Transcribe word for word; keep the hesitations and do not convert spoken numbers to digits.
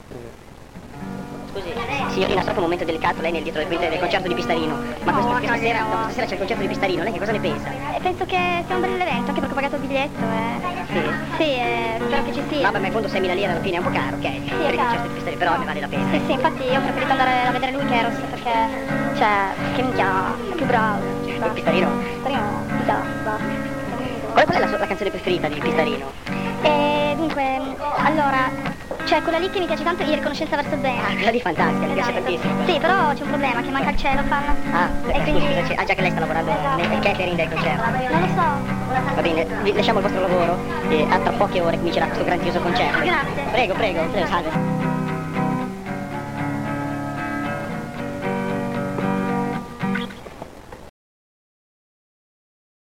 Scusi, signorina, so che è un momento delicato, lei nel dietro le quinte del concerto di Pistarino, ma No, questo, questa, no, sera, no. no, questa sera c'è il concerto di Pistarino, lei che cosa ne pensa? Eh, penso che sia un bel evento, anche perché ho pagato il biglietto. Eh. Sì? Sì, eh, spero che ci sia. Vabbè, ma in fondo seimila lire alla fine è un po' caro, ok? Per il caro. concerto di Pistarino, però ne vale la pena. Sì, sì, infatti io ho preferito andare a vedere lui che Eros, perché, cioè, che minchia, è più bravo. Poi Pistarino? Pistarino, basta, basta. Qual, qual è la, sua, la canzone preferita di Pistarino? E dunque, allora, cioè quella lì che mi piace tanto è Riconoscenza verso bene. Ah, quella di Fantastica, mi piace Esatto. tantissimo. Sì, però c'è un problema, che manca il cellophane. Ah, e eh, quindi... scusi, cosa c'è? Ah, già che lei sta lavorando Esatto. nel catering del concerto. Non lo so. Va bene, vi lasciamo il vostro lavoro e a tra poche ore comincerà questo grandioso concerto. Grazie. Prego, prego, prego, salve.